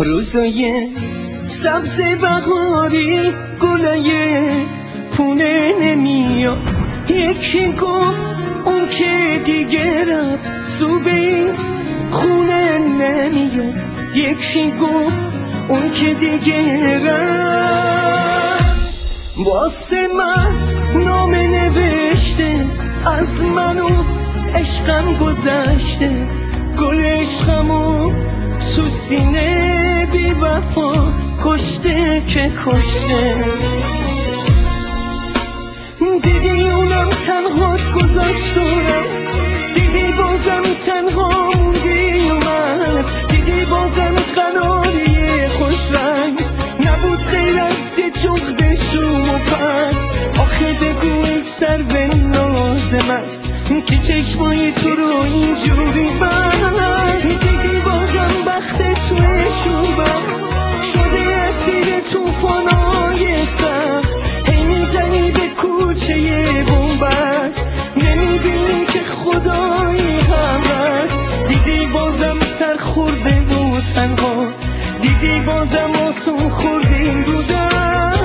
روزای سبز بهاری گلای پونه نمیاد. یکی گفت اون که دیگه رفت سو به این خونه نمیاد. یکی گفت اون که دیگه رفت واسه من نامه نوشته از منو عشقم گذشته. گل عشقمو تو سینه بی وفا کشته که کشته. دیدی اونم تنهات گذاشت دورم، دیدی بازم تنها موندی و من. دیدی بازم قناری خوش رنگ نبود غیر از یه جغد شوم و پس. آخه بگو ای سر به نازم است که چشمای تو رو اینجوری بست. دیدی بازم بخت توی شوبم شده اسیر توفانای سخت. هی میزنی به کوچه بومبست نمیبینی که خدایی هم هست. دیدی بازم سر خورده و تنها، دیدی بازم آسون خورده بودم.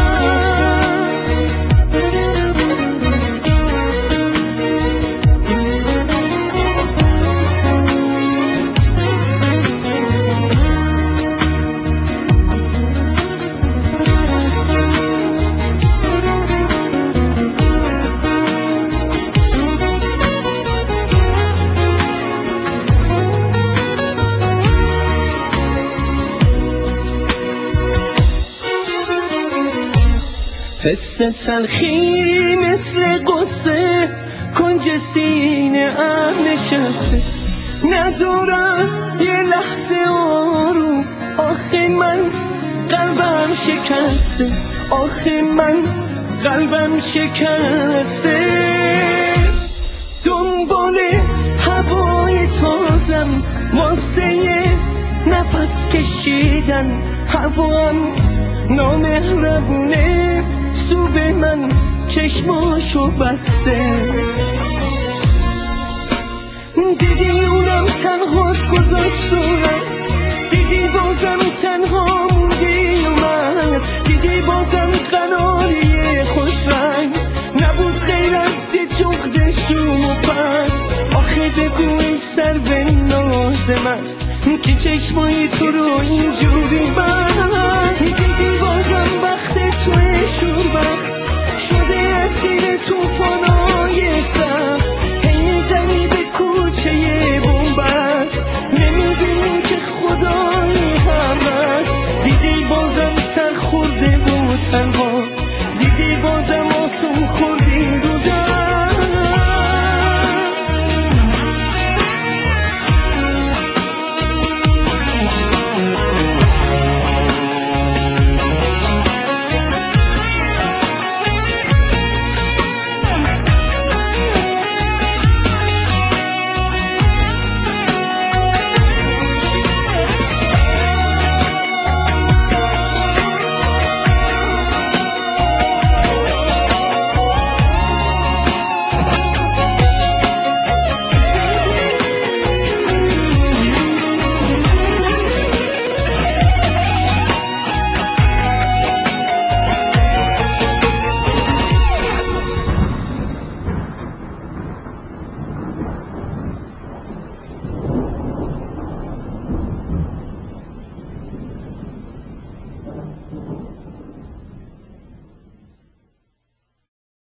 حس تلخی مثل قصه کنج سینه ام نشسته. ندارم یه لحظه آروم، آخه من قلبم شکسته. آخه من قلبم شکسته. دنبال هوای تازم واسه یه نفس کشیدن. هوام نامهربونه سو به من چشماشو بسته. دیدی اونم تنهاش گذاشت دورم، دیدی بازم تنها موندی و من. دیدی بازم قناری خوش رنگ نبود غیر از یه جغد شوم و پس. آخه بگو ای سر به نازم است که چشمای تو رو اینجوری بست. دیدی بازم بخت توی شوربخت شده اسیر توفانای